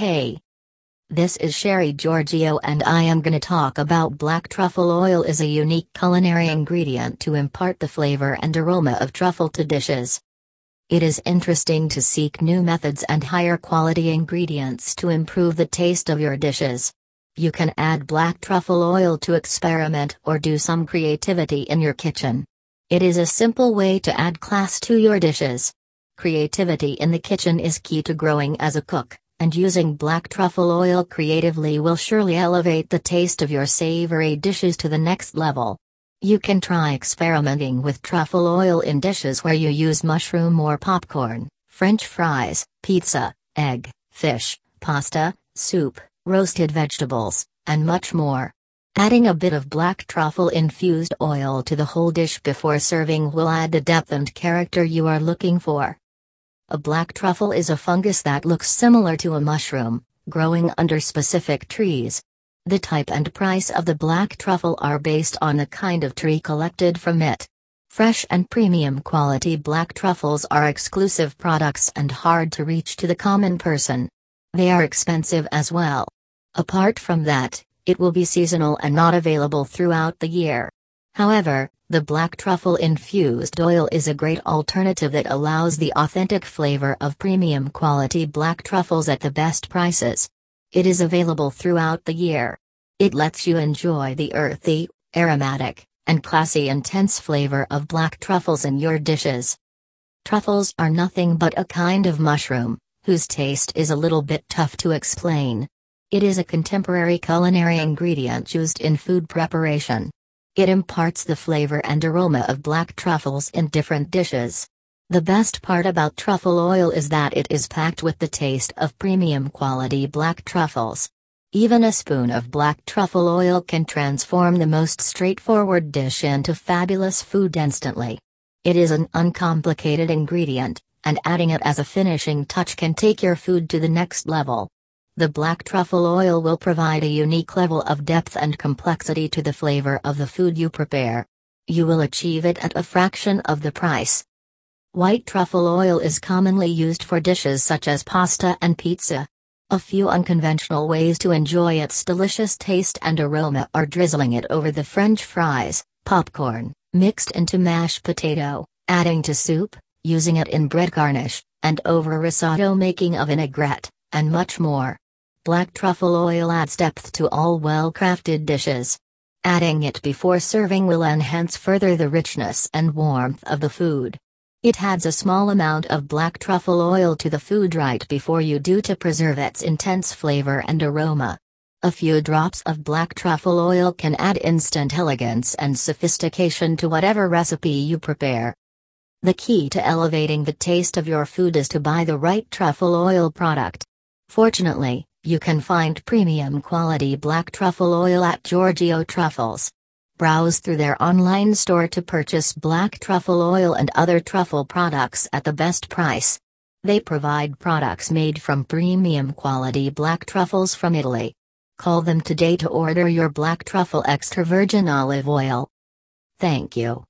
Hey, this is Sherry Giorgio and I am gonna talk about black truffle oil is a unique culinary ingredient to impart the flavor and aroma of truffle to dishes. It is interesting to seek new methods and higher quality ingredients to improve the taste of your dishes. You can add black truffle oil to experiment or do some creativity in your kitchen. It is a simple way to add class to your dishes. Creativity in the kitchen is key to growing as a cook, and using black truffle oil creatively will surely elevate the taste of your savory dishes to the next level. You can try experimenting with truffle oil in dishes where you use mushroom or popcorn, French fries, pizza, egg, fish, pasta, soup, roasted vegetables, and much more. Adding a bit of black truffle-infused oil to the whole dish before serving will add the depth and character you are looking for. A black truffle is a fungus that looks similar to a mushroom, growing under specific trees. The type and price of the black truffle are based on the kind of tree collected from it. Fresh and premium quality black truffles are exclusive products and hard to reach to the common person. They are expensive as well. Apart from that, it will be seasonal and not available throughout the year. However, the black truffle-infused oil is a great alternative that allows the authentic flavor of premium quality black truffles at the best prices. It is available throughout the year. It lets you enjoy the earthy, aromatic, and classy intense flavor of black truffles in your dishes. Truffles are nothing but a kind of mushroom, whose taste is a little bit tough to explain. It is a contemporary culinary ingredient used in food preparation. It imparts the flavor and aroma of black truffles in different dishes. The best part about truffle oil is that it is packed with the taste of premium quality black truffles. Even a spoon of black truffle oil can transform the most straightforward dish into fabulous food instantly. It is an uncomplicated ingredient, and adding it as a finishing touch can take your food to the next level. The black truffle oil will provide a unique level of depth and complexity to the flavor of the food you prepare. You will achieve it at a fraction of the price. White truffle oil is commonly used for dishes such as pasta and pizza. A few unconventional ways to enjoy its delicious taste and aroma are drizzling it over the French fries, popcorn, mixed into mashed potato, adding to soup, using it in bread garnish, and over risotto making a vinaigrette, and much more. Black truffle oil adds depth to all well-crafted dishes. Adding it before serving will enhance further the richness and warmth of the food. It adds a small amount of black truffle oil to the food right before you do to preserve its intense flavor and aroma. A few drops of black truffle oil can add instant elegance and sophistication to whatever recipe you prepare. The key to elevating the taste of your food is to buy the right truffle oil product. Fortunately, you can find premium quality black truffle oil at Giorgio Truffles. Browse through their online store to purchase black truffle oil and other truffle products at the best price. They provide products made from premium quality black truffles from Italy. Call them today to order your black truffle extra virgin olive oil. Thank you.